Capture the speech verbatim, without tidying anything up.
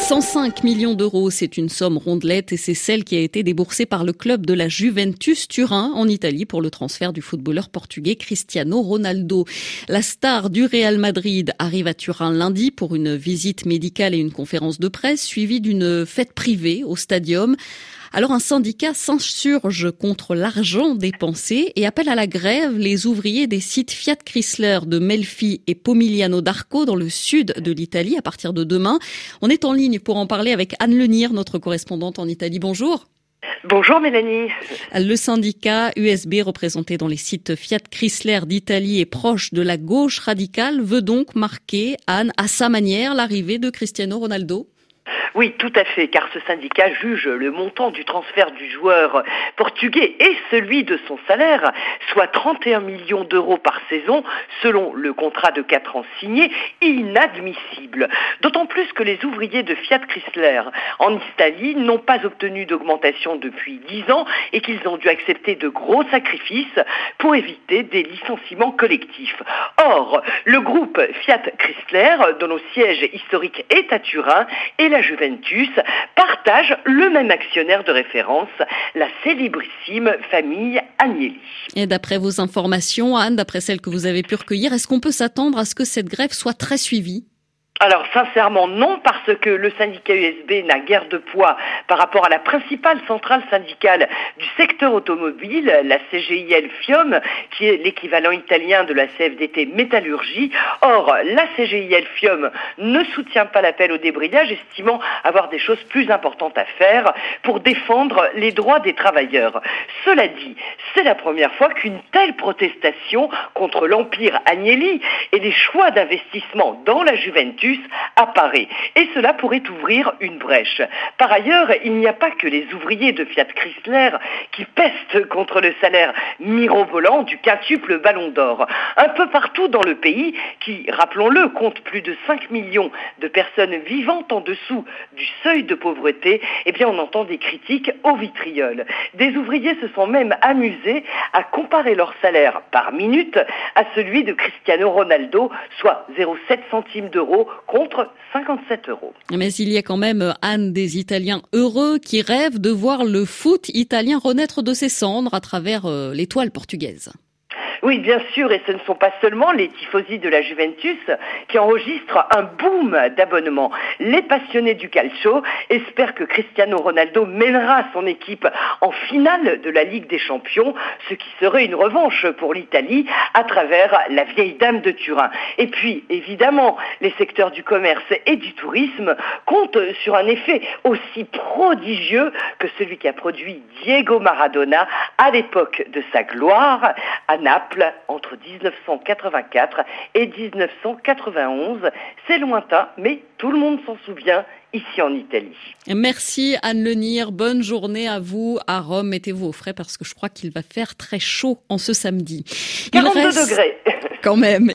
cent cinq millions d'euros, c'est une somme rondelette et c'est celle qui a été déboursée par le club de la Juventus Turin en Italie pour le transfert du footballeur portugais Cristiano Ronaldo. La star du Real Madrid arrive à Turin lundi pour une visite médicale et une conférence de presse suivie d'une fête privée au stadium. Alors un syndicat s'insurge contre l'argent dépensé et appelle à la grève les ouvriers des sites Fiat Chrysler de Melfi et Pomigliano d'Arco dans le sud de l'Italie à partir de demain. On est en ligne pour en parler avec Anne Lenir, notre correspondante en Italie. Bonjour. Bonjour Mélanie. Le syndicat U S B représenté dans les sites Fiat Chrysler d'Italie et proche de la gauche radicale veut donc marquer, Anne, à sa manière, l'arrivée de Cristiano Ronaldo. Oui, tout à fait, car ce syndicat juge le montant du transfert du joueur portugais et celui de son salaire, soit trente et un millions d'euros par saison, selon le contrat de quatre ans signé, inadmissible. D'autant plus que les ouvriers de Fiat Chrysler en Italie n'ont pas obtenu d'augmentation depuis dix ans et qu'ils ont dû accepter de gros sacrifices pour éviter des licenciements collectifs. Or, le groupe Fiat Chrysler, dont le siège historique est à Turin, et la Juventus partagent le même actionnaire de référence, la célébrissime famille Agnelli. Et d'après vos informations, Anne, d'après celles que vous avez pu recueillir, est-ce qu'on peut s'attendre à ce que cette grève soit très suivie ? Alors sincèrement non, parce que le syndicat U S B n'a guère de poids par rapport à la principale centrale syndicale du secteur automobile, la C G I L FIOM, qui est l'équivalent italien de la C F D T Métallurgie. Or, la C G I L FIOM ne soutient pas l'appel au débrayage, estimant avoir des choses plus importantes à faire pour défendre les droits des travailleurs. Cela dit, c'est la première fois qu'une telle protestation contre l'empire Agnelli et les choix d'investissement dans la Juventus apparaît. Et cela pourrait ouvrir une brèche. Par ailleurs, il n'y a pas que les ouvriers de Fiat Chrysler qui pestent contre le salaire mirobolant du quintuple Ballon d'Or. Un peu partout dans le pays, qui, rappelons-le, compte plus de cinq millions de personnes vivant en dessous du seuil de pauvreté, eh bien on entend des critiques au vitriol. Des ouvriers se sont même amusés à comparer leur salaire par minute à celui de Cristiano Ronaldo, soit zéro virgule sept centimes d'euros contre cinquante-sept euros. Mais il y a quand même, Anne, des Italiens heureux qui rêvent de voir le foot italien renaître de ses cendres à travers euh, l'étoile portugaise. Oui, bien sûr, et ce ne sont pas seulement les tifosi de la Juventus qui enregistrent un boom d'abonnements. Les passionnés du calcio espèrent que Cristiano Ronaldo mènera son équipe en finale de la Ligue des Champions, ce qui serait une revanche pour l'Italie à travers la vieille dame de Turin. Et puis, évidemment, les secteurs du commerce et du tourisme comptent sur un effet aussi prodigieux que celui qu'a produit Diego Maradona à l'époque de sa gloire à Naples, entre dix-neuf cent quatre-vingt-quatre et dix-neuf cent quatre-vingt-onze. C'est lointain, mais tout le monde s'en souvient ici en Italie. Merci Anne Lenir, bonne journée à vous à Rome. Mettez-vous au frais parce que je crois qu'il va faire très chaud en ce samedi. quarante-deux degrés. Quand même.